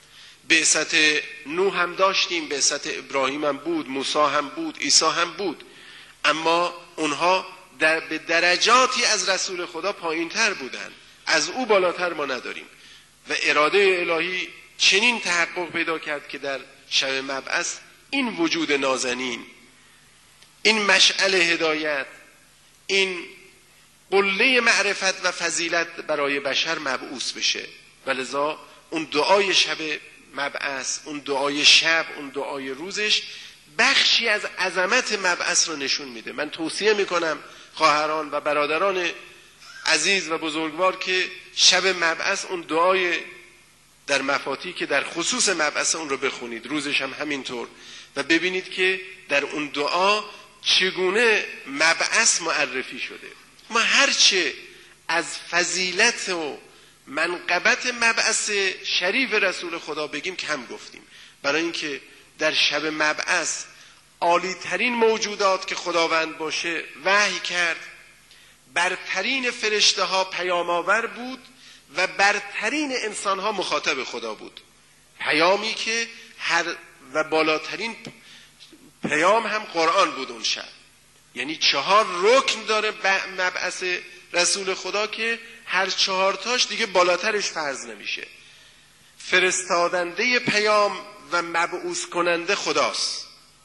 بعثت نوح هم داشتیم، بعثت ابراهیم هم بود، موسی هم بود، عیسی هم بود، اما اونها به درجاتی از رسول خدا پایین تر بودن، از او بالاتر ما نداریم. و اراده الهی چنین تحقق پیدا کرد که در شب مبعث این وجود نازنین، این مشعل هدایت، این قله معرفت و فضیلت برای بشر مبعوث بشه. ولذا اون دعای شب مبعث، اون دعای شب، اون دعای روزش بخشی از عظمت مبعث رو نشون میده. من توصیه میکنم خواهران و برادران عزیز و بزرگوار که شب مبعث اون دعای در مفاتی که در خصوص مبعث اون رو بخونید، روزش هم همینطور، و ببینید که در اون دعا چگونه مبعث معرفی شده. ما هرچه از فضیلت و منقبت مبعث شریف رسول خدا بگیم کم گفتیم، برای اینکه در شب مبعث عالی ترین موجودات که خداوند باشه وحی کرد، برترین فرشته ها پیام آور بود و برترین انسان ها مخاطب خدا بود. پیامی که و بالاترین پیام هم قرآن بود اون شب. یعنی 4 رکن داره مبعث رسول خدا که هر 4 تاش دیگه بالاترش فرض نمیشه. فرستادنده پیام و مبعوث کننده خداست،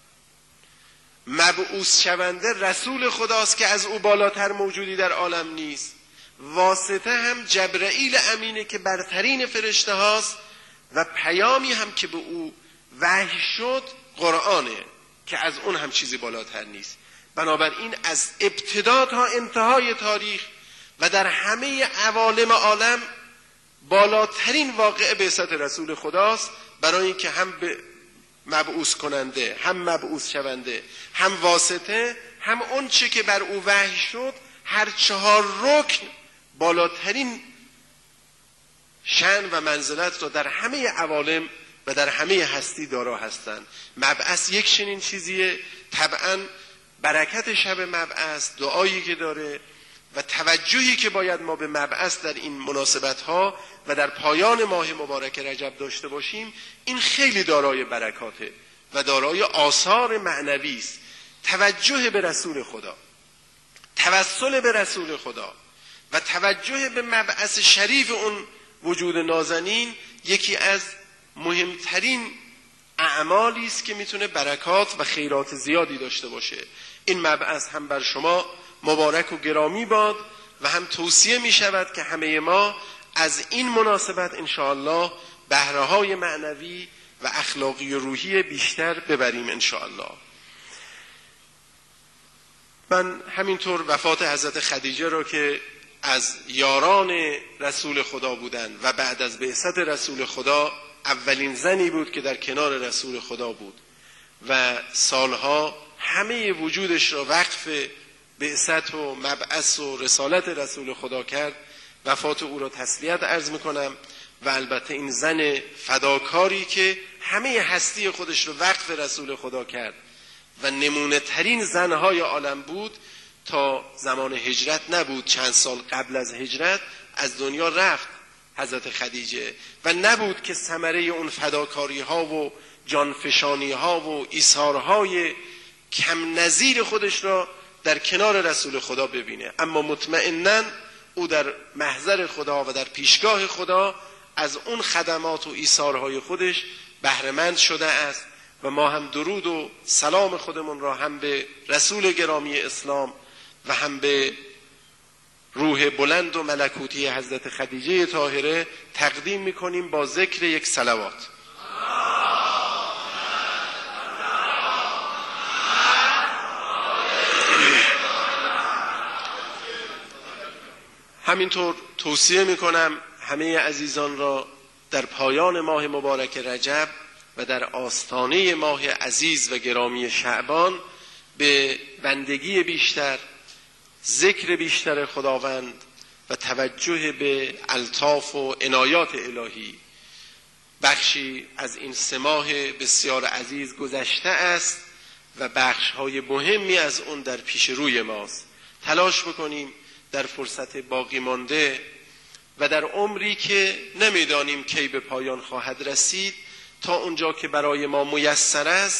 مبعوث شونده رسول خداست که از او بالاتر موجودی در عالم نیست. واسطه هم جبرائیل امینه که برترین فرشته هاست و پیامی هم که به او وحی شد قرآنه که از اون هم چیزی بالاتر نیست. بنابراین از ابتدا تا انتهای تاریخ و در همه عوالم عالم بالاترین واقعه بعثت رسول خداست، برای اینکه هم مبعوث کننده، هم مبعوث شونده، هم واسطه، هم اون چه که بر او وحی شد، هر 4 رکن بالاترین شأن و منزلت را در همه عوالم و در همه هستی دارا هستند. مبعث یک چنین چیزیه. طبعا برکت شب مبعث، دعایی که داره و توجهی که باید ما به مبعث در این مناسبت‌ها و در پایان ماه مبارک رجب داشته باشیم، این خیلی دارای برکاته و دارای آثار معنوی است. توجه به رسول خدا، توسل به رسول خدا و توجه به مبعث شریف اون وجود نازنین یکی از مهمترین اعمالی است که میتونه برکات و خیرات زیادی داشته باشه. این مبعث هم بر شما مبارک و گرامی باد و هم توصیه می شود که همه ما از این مناسبت انشاءالله بهره‌های معنوی و اخلاقی و روحی بیشتر ببریم انشاءالله. من همینطور وفات حضرت خدیجه را که از یاران رسول خدا بودند و بعد از بعثت رسول خدا اولین زنی بود که در کنار رسول خدا بود و سالها همه وجودش را وقف بعثت و مبعث و رسالت رسول خدا کرد، وفات او را تسلیت عرض میکنم. و البته این زن فداکاری که همه هستی خودش رو وقف رسول خدا کرد و نمونه ترین زنهای عالم بود، تا زمان هجرت نبود، چند سال قبل از هجرت از دنیا رفت حضرت خدیجه و نبود که ثمره اون فداکاری ها و جانفشانی ها و ایثارهای کم نظیر خودش را در کنار رسول خدا ببینه. اما مطمئناً او در محضر خدا و در پیشگاه خدا از اون خدمات و ایثارهای خودش بهره‌مند شده است و ما هم درود و سلام خودمون را هم به رسول گرامی اسلام و هم به روح بلند و ملکوتی حضرت خدیجه طاهره تقدیم میکنیم با ذکر یک صلوات. همینطور توصیه میکنم همه عزیزان را در پایان ماه مبارک رجب و در آستانه ماه عزیز و گرامی شعبان به بندگی بیشتر، ذکر بیشتر خداوند و توجه به الطاف و عنایات الهی. بخشی از این 3 ماه بسیار عزیز گذشته است و بخش‌های مهمی از اون در پیش روی ماست. تلاش بکنیم در فرصت باقی مانده و در عمری که نمیدانیم کی به پایان خواهد رسید، تا اونجا که برای ما میسر است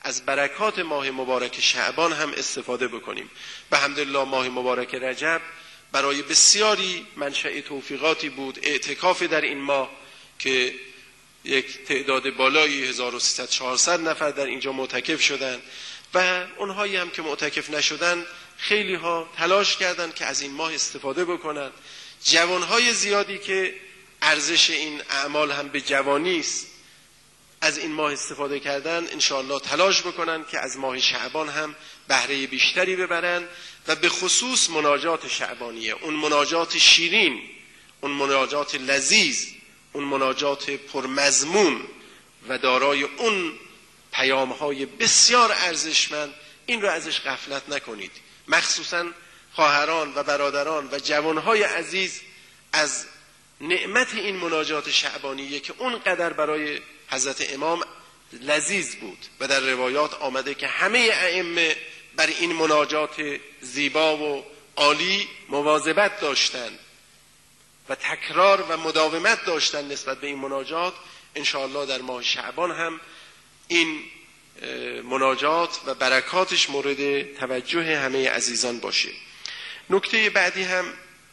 از برکات ماه مبارک شعبان هم استفاده بکنیم. به حمدالله ماه مبارک رجب برای بسیاری منشأ توفیقاتی بود. اعتکاف در این ماه که یک تعداد بالایی 1300-400 نفر در اینجا معتکف شدند و اونهایی هم که معتکف نشدند خیلی ها تلاش کردند که از این ماه استفاده بکنند. جوانهای زیادی که ارزش این اعمال هم به جوانی است از این ماه استفاده کردن، انشاءالله تلاش بکنن که از ماه شعبان هم بهره بیشتری ببرن و به خصوص مناجات شعبانیه، اون مناجات شیرین، اون مناجات لذیذ، اون مناجات پرمضمون و دارای اون پیام‌های بسیار ارزشمند، این رو ازش غفلت نکنید. مخصوصاً خواهران و برادران و جوانهای عزیز از نعمت این مناجات شعبانیه که اونقدر برای حضرت امام لذیذ بود و در روایات آمده که همه ائمه بر این مناجات زیبا و عالی مواظبت داشتند و تکرار و مداومت داشتند نسبت به این مناجات. انشاءالله در ماه شعبان هم این مناجات و برکاتش مورد توجه همه عزیزان باشه. نکته بعدی هم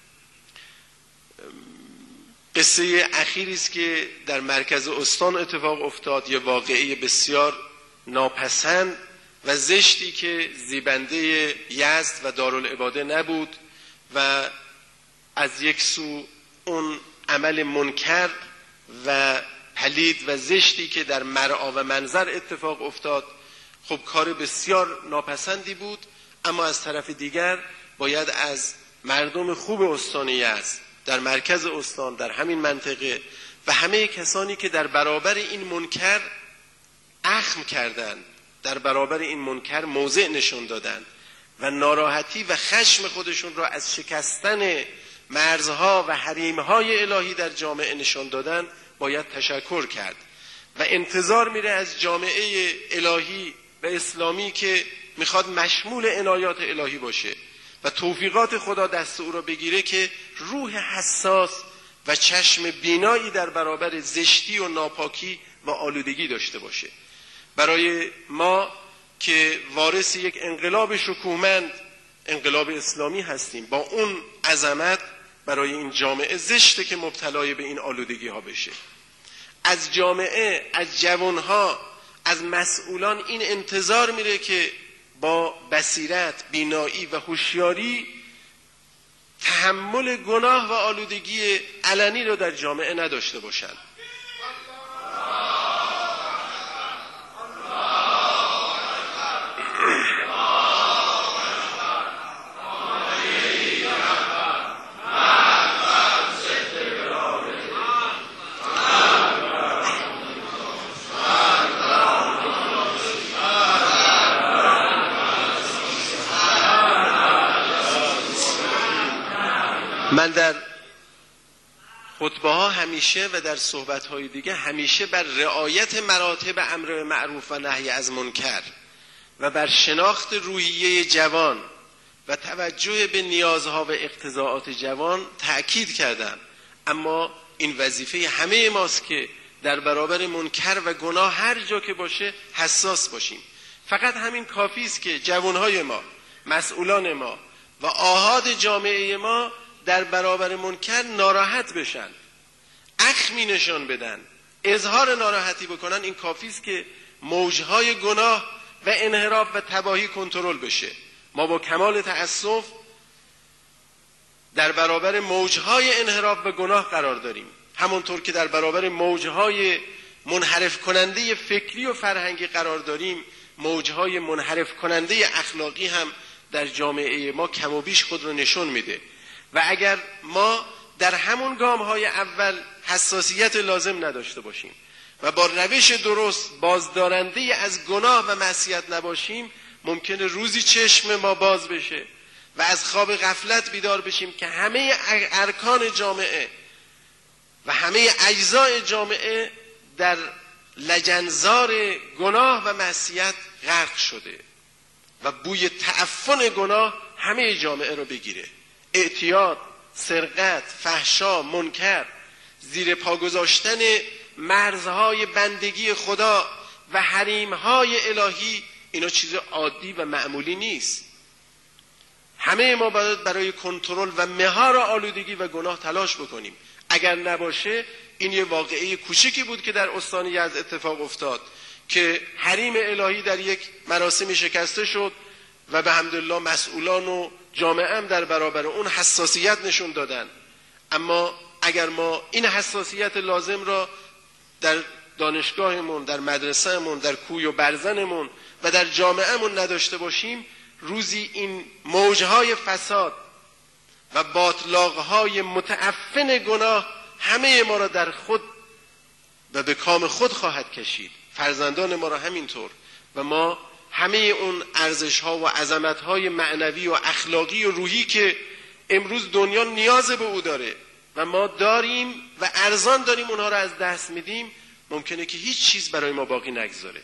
قصه اخیری است که در مرکز استان اتفاق افتاد، یه واقعه بسیار ناپسند و زشتی که زیبنده یزد و دارالعباده نبود و از یک سو اون عمل منکر و پلید و زشتی که در مرعا و منظر اتفاق افتاد، خب کار بسیار ناپسندی بود، اما از طرف دیگر باید از مردم خوب استان یزد در مرکز استان در همین منطقه و همه کسانی که در برابر این منکر اخم کردند، در برابر این منکر موضع نشون دادند و ناراحتی و خشم خودشون را از شکستن مرزها و حریمهای الهی در جامعه نشون دادن، باید تشکر کرد و انتظار میره از جامعه الهی و اسلامی که میخواد مشمول عنایات الهی باشه و توفیقات خدا دست او را بگیره که روح حساس و چشم بینایی در برابر زشتی و ناپاکی و آلودگی داشته باشه. برای ما که وارث یک انقلاب شکوهمند، انقلاب اسلامی هستیم، با اون عظمت برای این جامعه زشته که مبتلای به این آلودگی ها بشه. از جامعه، از جوانها، از مسئولان این انتظار میره که با بصیرت، بینایی و هوشیاری تحمل گناه و آلودگی علنی رو در جامعه نداشته باشند. من در خطبه ها همیشه و در صحبت های دیگه همیشه بر رعایت مراتب امر معروف و نهی از منکر و بر شناخت روحیه جوان و توجه به نیازها و اقتضاعات جوان تأکید کردم. اما این وظیفه همه ماست که در برابر منکر و گناه هر جا که باشه حساس باشیم. فقط همین کافی است که جوانهای ما، مسئولان ما و آحاد جامعه ما در برابر منکر ناراحت بشن، اخمی نشان بدن، اظهار ناراحتی بکنن. این کافی است که موجهای گناه و انحراف و تباهی کنترل بشه. ما با کمال تأسف در برابر موجهای انحراف و گناه قرار داریم، همونطور که در برابر موجهای منحرف کننده فکری و فرهنگی قرار داریم. موجهای منحرف کننده اخلاقی هم در جامعه ما کم و بیش خود رو نشون میده و اگر ما در همون گام‌های اول حساسیت لازم نداشته باشیم و با روش درست بازدارنده از گناه و معصیت نباشیم، ممکنه روزی چشم ما باز بشه و از خواب غفلت بیدار بشیم که همه ارکان جامعه و همه اجزای جامعه در لجنزار گناه و معصیت غرق شده و بوی تعفن گناه همه جامعه رو بگیره. اعتیاد، سرقت، فحشا، منکر، زیر پا گذاشتن مرزهای بندگی خدا و حریم‌های الهی اینا چیز عادی و معمولی نیست. همه ما باید برای کنترل و مهار آلودگی و گناه تلاش بکنیم. اگر نباشه این یه واقعه کوچیکی بود که در استان یزد اتفاق افتاد که حریم الهی در یک مراسمی شکسته شد و به حمدالله مسئولان و جامعه هم در برابر اون حساسیت نشون دادن. اما اگر ما این حساسیت لازم را در دانشگاهمون، در مدرسهمون، در کوی و برزنمون و در جامعهمون نداشته باشیم، روزی این موجهای فساد و باطلاقهای متعفن گناه همه ما را در خود و به کام خود خواهد کشید، فرزندان ما را همینطور، و ما همه اون ارزش‌ها و عظمت‌های معنوی و اخلاقی و روحی که امروز دنیا نیاز به او داره و ما داریم و ارزان داریم اونها را از دست میدیم، ممکنه که هیچ چیز برای ما باقی نگذاره.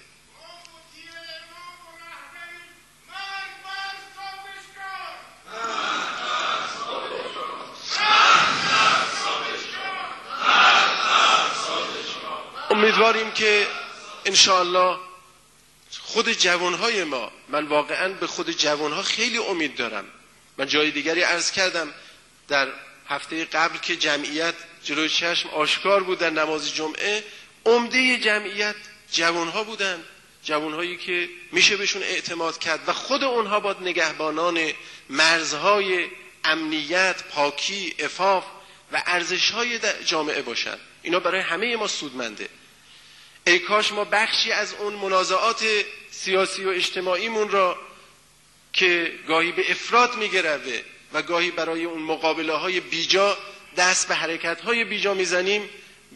امیدواریم که انشاءالله خود جوانهای ما، من واقعا به خود جوانها خیلی امید دارم. من جای دیگری عرض کردم در هفته قبل که جمعیت جلوی چشم آشکار بود در نماز جمعه، عمده جمعیت جوانها بودن، جوانهایی که میشه بهشون اعتماد کرد و خود اونها باید نگهبانان مرزهای امنیت، پاکی، عفاف و ارزشهای جامعه باشن. اینا برای همه ما سودمنده. ای کاش ما بخشی از اون منازعات سیاسی و اجتماعیمون را که گاهی به افراط میگروه و گاهی برای اون مقابله های بیجا دست به حرکت های بیجا میزنیم،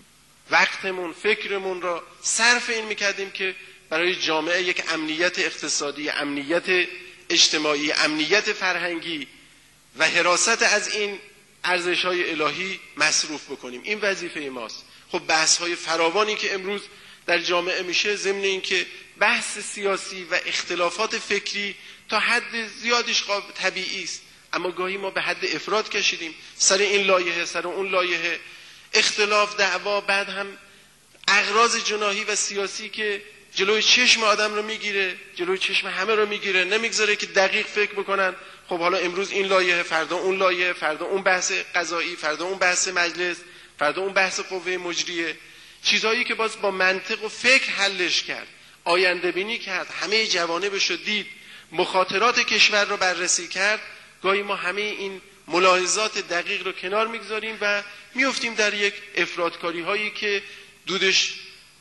وقتمون، فکرمون را صرف این میکردیم که برای جامعه یک امنیت اقتصادی، امنیت اجتماعی، امنیت فرهنگی و حراست از این ارزش‌های الهی مصروف بکنیم. این وظیفه ماست. خب بحث‌های فراوانی که امروز در جامعه میشه، ضمن این که بحث سیاسی و اختلافات فکری تا حد زیادیش طبیعی است، اما گاهی ما به حد افراط کشیدیم، سر این لایحه، سر اون لایحه، اختلاف، دعوا، بعد هم اغراض جناحی و سیاسی که جلوی چشم آدم رو میگیره، جلوی چشم همه رو میگیره، نمیگذاره که دقیق فکر بکنن. خب حالا امروز این لایحه، فردا اون لایحه، فردا اون بحث قضایی، فردا اون بحث مجلس، فردا اون بحث قوه مجریه، چیزهایی که باز با منطق و فکر حلش کرد، آینده بینی کرد، همه جوانبش رو دید، مخاطرات کشور رو بررسی کرد. گاهی ما همه این ملاحظات دقیق رو کنار میگذاریم و میفتیم در یک افراطکاری هایی که دودش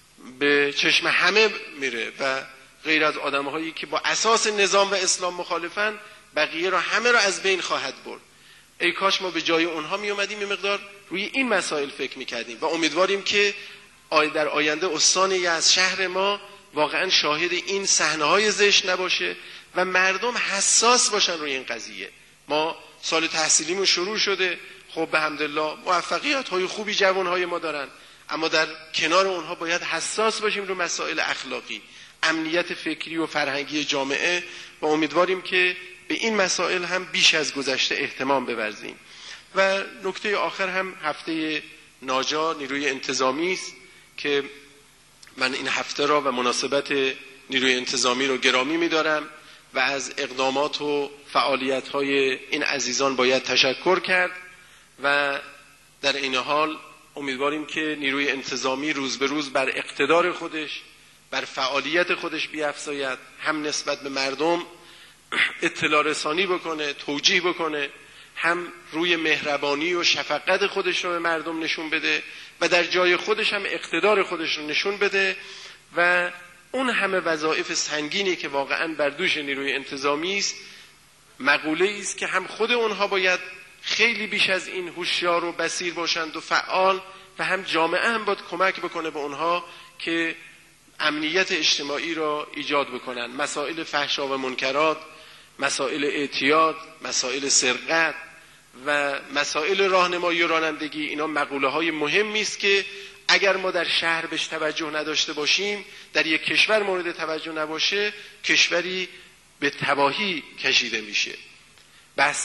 به چشم همه میره و غیر از آدم هایی که با اساس نظام و اسلام مخالفن، بقیه رو همه رو از بین خواهد برد. ای کاش ما به جای اونها می اومدیم، یه مقدار روی این مسائل فکر میکردیم و امیدواریم که در آینده استان یزد، شهر ما، واقعا شاهد این صحنه‌های زشت نباشه و مردم حساس باشن روی این قضیه. ما سال تحصیلیمون شروع شده، خب به حمدالله موفقیت‌های خوبی جوانهای ما دارن، اما در کنار اونها باید حساس باشیم رو مسائل اخلاقی، امنیت فکری و فرهنگی جامعه و امیدواریم که به این مسائل هم بیش از گذشته اهتمام بورزیم. و نکته آخر هم هفته ناجا نیروی انتظامی است که من این هفته را و مناسبت نیروی انتظامی رو گرامی می‌دارم و از اقدامات و فعالیت‌های این عزیزان باید تشکر کرد و در این حال امیدواریم که نیروی انتظامی روز به روز بر اقتدار خودش، بر فعالیت خودش بیفزاید، هم نسبت به مردم اطلاع رسانی بکنه، توجیه بکنه، هم روی مهربانی و شفقت خودش رو به مردم نشون بده و در جای خودش هم اقتدار خودش رو نشون بده و اون همه وظایف سنگینی که واقعا بر دوش نیروی انتظامی است، مقوله است که هم خود اونها باید خیلی بیش از این هوشیار و بصیر باشند و فعال و هم جامعه هم باید کمک بکنه به اونها که امنیت اجتماعی را ایجاد بکنن. مسائل فحشا و منکرات، مسائل اعتیاد، مسائل سرقت و مسائل راهنمایی و رانندگی، اینا مقوله های مهمی است که اگر ما در شهر بهش توجه نداشته باشیم، در یک کشور مورد توجه نباشه، کشوری به تباهی کشیده میشه. بحث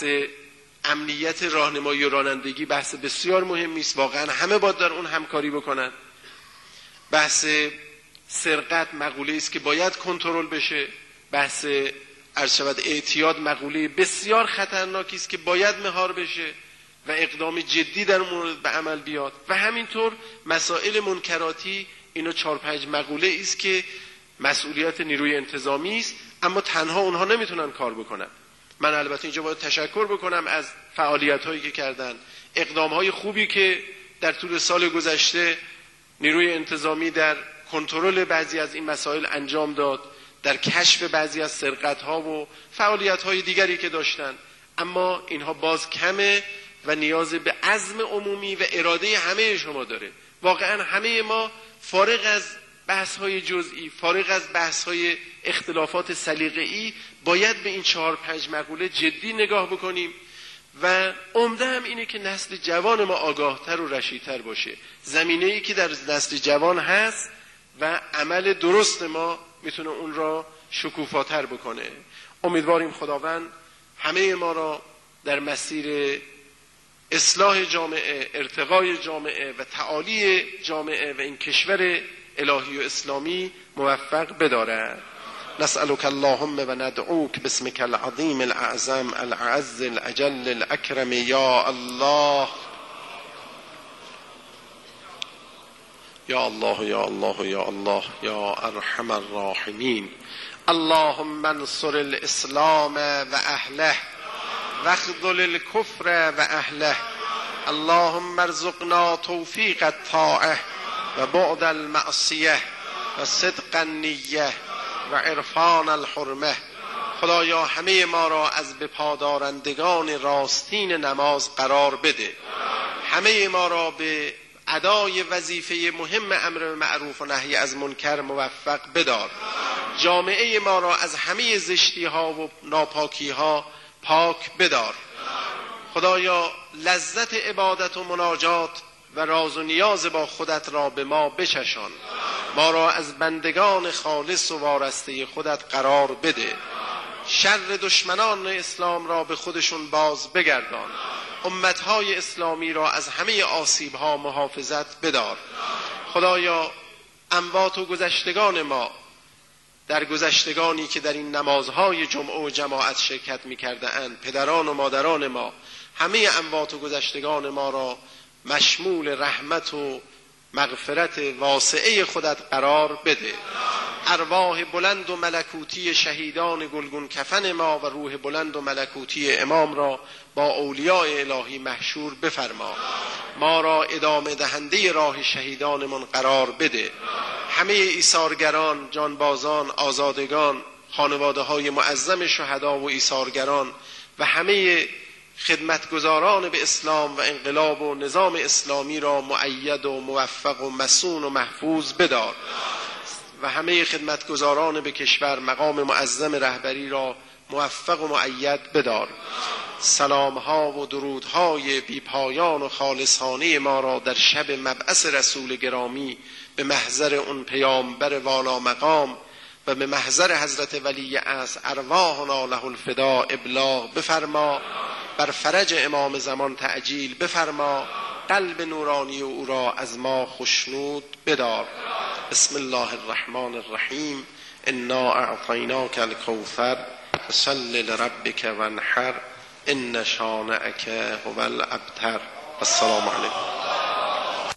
امنیت راهنمایی و رانندگی بحث بسیار مهمی است، واقعا همه باید در اون همکاری بکنن. بحث سرقت مقوله است که باید کنترل بشه، بحث ارشد اعتیاد مقوله بسیار خطرناکی است که باید مهار بشه و اقدام جدی در مورد به عمل بیاد. و همینطور مسائل منکراتی، اینا 4-5 مقوله است که مسئولیت نیروی انتظامی است، اما تنها اونها نمیتونن کار بکنن. من البته اینجا باید تشکر بکنم از فعالیت‌هایی که کردن، اقدام‌های خوبی که در طول سال گذشته نیروی انتظامی در کنترل بعضی از این مسائل انجام داد، در کشف بعضی از سرقت‌ها و فعالیت‌های دیگری که داشتن. اما اینها باز کمه و نیاز به عزم عمومی و اراده همه شما داره. واقعا همه ما فارغ از بحث‌های جزئی، فارغ از بحث‌های اختلافات سلیقه‌ای، باید به این 4-5 مقوله جدی نگاه بکنیم و عمده هم اینه که نسل جوان ما آگاهتر و رشیدتر باشه. زمینه‌ای که در نسل جوان هست و عمل درست ما میتونه اون را شکوفاتر بکنه. امیدواریم خداوند همه ما را در مسیر اصلاح جامعه، ارتقای جامعه و تعالی جامعه و این کشور الهی و اسلامی موفق بدارد. نسألك اللهم و ندعوك باسمك العظیم الاعظم الأعز الأجل الأكرم یا الله یا الله یا الله یا الله یا ارحم الراحمین. اللهم انصر الاسلام و اهله واخذل الكفر و اهله. اللهم ارزقنا توفیق الطاعه و بعد المعصیه و صدق النیه و عرفان الحرمه. خدایا همه ما را از بپادارندگان راستین نماز قرار بده، همه ما را به ادای وظیفه مهم امر معروف و نهی از منکر موفق بدار. جامعه ما را از همه زشتی ها و ناپاکی ها پاک بدار. خدایا لذت عبادت و مناجات و راز و نیاز با خودت را به ما بچشان. ما را از بندگان خالص و وارسته خودت قرار بده. شر دشمنان اسلام را به خودشون باز بگردان. امتهای اسلامی را از همه آسیبها محافظت بدار. خدایا اموات و گذشتگان ما، در گذشتگانی که در این نمازهای جمعه و جماعت شرکت می‌کرده اند، پدران و مادران ما، همه اموات و گذشتگان ما را مشمول رحمت و مغفرت واسعه خودت قرار بده. ارواح بلند و ملکوتی شهیدان گلگون کفن ما و روح بلند و ملکوتی امام را با اولیاء الهی محشور بفرما. ما را ادامه دهنده راه شهیدانمون قرار بده. همه ایثارگران، جانبازان، آزادگان، خانواده های معظم شهدا و ایثارگران و همه خدمتگزاران به اسلام و انقلاب و نظام اسلامی را مؤید و موفق و مصون و محفوظ بدار و همه خدمتگزاران به کشور مقام معظم رهبری را موفق و مؤید بدار. سلامها و درودهای بی پایان و خالصانه ما را در شب مبعث رسول گرامی به محضر اون پیامبر والا مقام و به محضر حضرت ولی عصر ارواحنا له الفدا ابلاغ بفرما. بر فرج امام زمان تعجیل بفرما. قلب نورانی او را از ما خشنود بدار. بسم الله الرحمن الرحیم. انا اعطیناک الکوثر فصل لربک وانحر ان شانئک هو الابتر. السلام علیکم.